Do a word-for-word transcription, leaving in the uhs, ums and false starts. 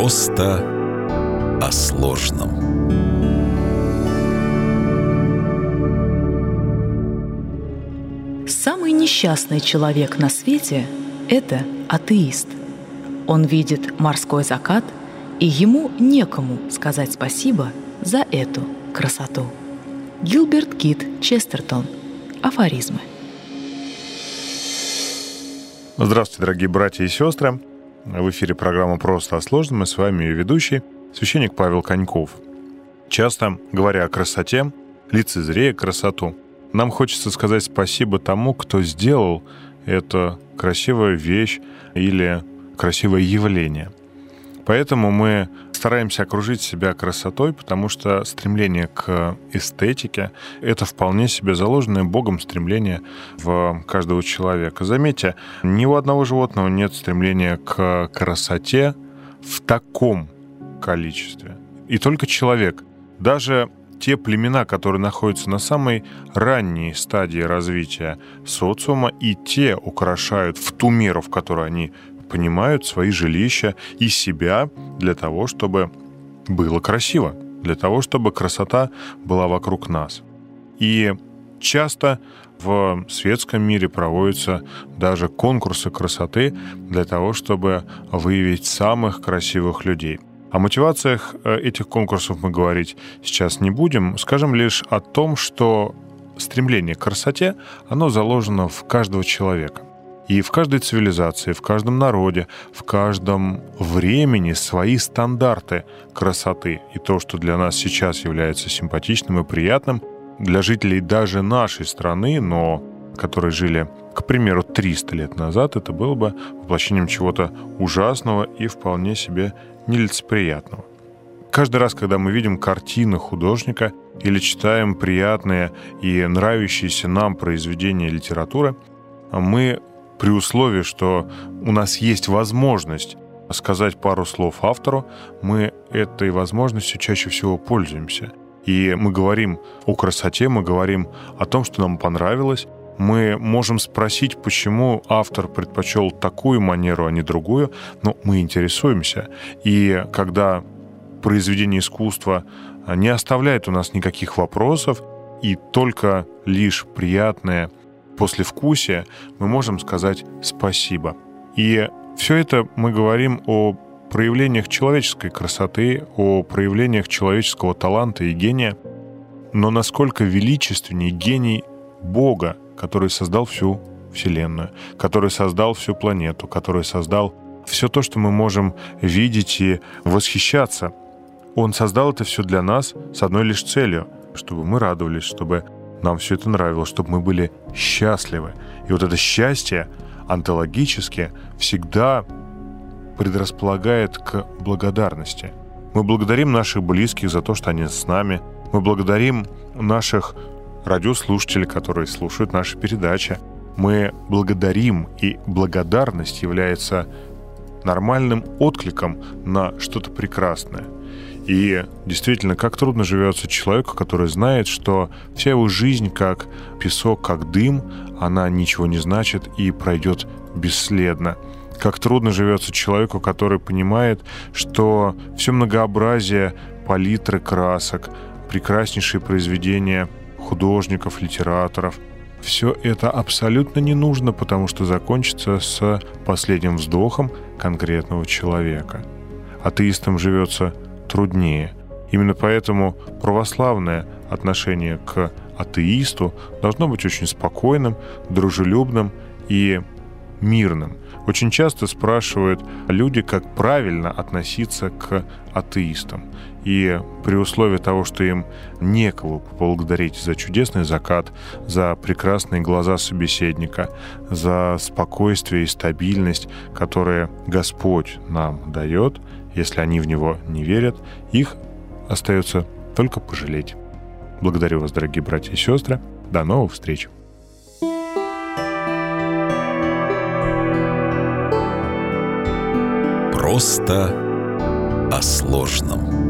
Просто о сложном. Самый несчастный человек на свете – это атеист. Он видит морской закат, и ему некому сказать спасибо за эту красоту. Гилберт Кит Честертон. Афоризмы. Здравствуйте, дорогие братья и сестры. В эфире программа «Просто о сложном», и с вами ее ведущий, священник Павел Коньков. Часто, говоря о красоте, лицезрея красоту, нам хочется сказать спасибо тому, кто сделал эту красивую вещь или красивое явление. Поэтому мы стараемся окружить себя красотой, потому что стремление к эстетике — это вполне себе заложенное Богом стремление в каждого человека. Заметьте, ни у одного животного нет стремления к красоте в таком количестве. И только человек, даже те племена, которые находятся на самой ранней стадии развития социума, и те украшают в ту меру, в которой они понимают свои жилища и себя для того, чтобы было красиво, для того, чтобы красота была вокруг нас. И часто в светском мире проводятся даже конкурсы красоты для того, чтобы выявить самых красивых людей. О мотивациях этих конкурсов мы говорить сейчас не будем. Скажем лишь о том, что стремление к красоте, оно заложено в каждого человека. И в каждой цивилизации, в каждом народе, в каждом времени свои стандарты красоты. И то, что для нас сейчас является симпатичным и приятным, для жителей даже нашей страны, но которые жили, к примеру, триста лет назад, это было бы воплощением чего-то ужасного и вполне себе нелицеприятного. Каждый раз, когда мы видим картины художника или читаем приятные и нравящиеся нам произведения литературы, мы при условии, что у нас есть возможность сказать пару слов автору, мы этой возможностью чаще всего пользуемся. И мы говорим о красоте, мы говорим о том, что нам понравилось. Мы можем спросить, почему автор предпочел такую манеру, а не другую, но мы интересуемся. И когда произведение искусства не оставляет у нас никаких вопросов, и только лишь приятное послевкусие, мы можем сказать спасибо. И все это мы говорим о проявлениях человеческой красоты, о проявлениях человеческого таланта и гения. Но насколько величественней гений Бога, который создал всю Вселенную, который создал всю планету, который создал все то, что мы можем видеть и восхищаться. Он создал это все для нас с одной лишь целью, чтобы мы радовались, чтобы нам все это нравилось, чтобы мы были счастливы. И вот это счастье онтологически всегда предрасполагает к благодарности. Мы благодарим наших близких за то, что они с нами. Мы благодарим наших радиослушателей, которые слушают наши передачи. Мы благодарим, и благодарность является нормальным откликом на что-то прекрасное. И действительно, как трудно живется человеку, который знает, что вся его жизнь как песок, как дым, она ничего не значит и пройдет бесследно. Как трудно живется человеку, который понимает, что все многообразие палитры красок, прекраснейшие произведения художников, литераторов, все это абсолютно не нужно, потому что закончится с последним вздохом конкретного человека. Атеистам живется труднее. Именно поэтому православное отношение к атеисту должно быть очень спокойным, дружелюбным и мирным. Очень часто спрашивают люди, как правильно относиться к атеистам. И при условии того, что им некого поблагодарить за чудесный закат, за прекрасные глаза собеседника, за спокойствие и стабильность, которые Господь нам дает, если они в Него не верят, их остается только пожалеть. Благодарю вас, дорогие братья и сестры. До новых встреч! Просто о сложном.